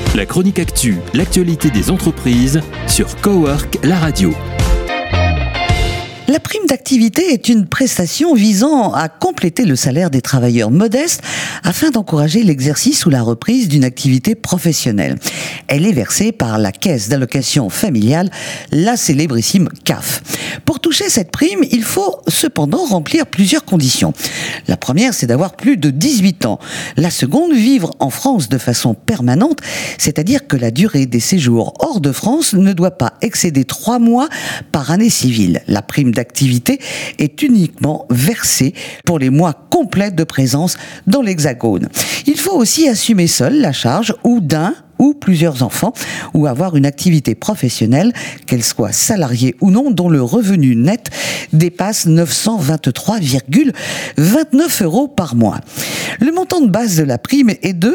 La chronique actu, l'actualité des entreprises sur Cowork, la radio. La prime d'activité est une prestation visant à compléter le salaire des travailleurs modestes afin d'encourager l'exercice ou la reprise d'une activité professionnelle. Elle est versée par la caisse d'allocation familiale, la célébrissime CAF. Pour toucher cette prime, il faut cependant remplir plusieurs conditions. La première, c'est d'avoir plus de 18 ans. La seconde, vivre en France de façon permanente, c'est-à-dire que la durée des séjours hors de France ne doit pas excéder 3 mois par année civile. La prime d'activité est uniquement versée pour les mois complets de présence dans l'Hexagone. Il faut aussi assumer seul la charge ou d'un ou plusieurs enfants, ou avoir une activité professionnelle, qu'elle soit salariée ou non, dont le revenu net dépasse 923,29 € par mois. Le montant de base de la prime est de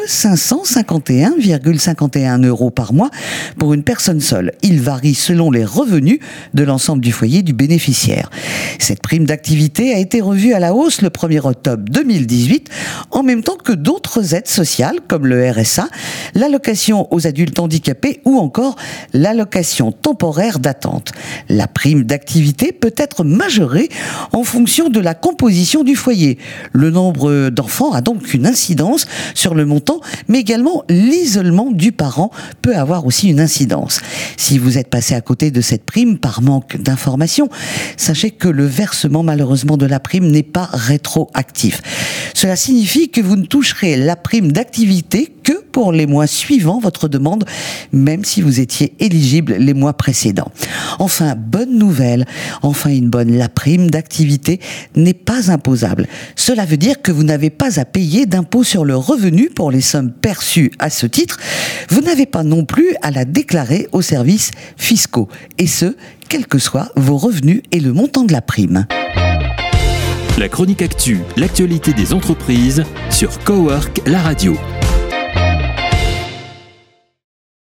551,51 € par mois pour une personne seule. Il varie selon les revenus de l'ensemble du foyer du bénéficiaire. Cette prime d'activité a été revue à la hausse le 1er octobre 2018, en même temps que d'autres aides sociales comme le RSA, l'allocation aux adultes handicapés ou encore l'allocation temporaire d'attente. La prime d'activité peut être majorée en fonction de la composition du foyer. Le nombre d'enfants a donc une incidence sur le montant, mais également l'isolement du parent peut avoir aussi une incidence. Si vous êtes passé à côté de cette prime par manque d'informations, sachez que le versement malheureusement de la prime n'est pas rétroactif. Cela signifie que vous ne toucherez la prime d'activité que pour les mois suivant votre demande, même si vous étiez éligible les mois précédents. Enfin, bonne nouvelle, la prime d'activité n'est pas imposable. Cela veut dire que vous n'avez pas à payer d'impôt sur le revenu pour les sommes perçues à ce titre. Vous n'avez pas non plus à la déclarer aux services fiscaux, et ce, quels que soient vos revenus et le montant de la prime. La chronique actu, l'actualité des entreprises sur Cowork, la radio.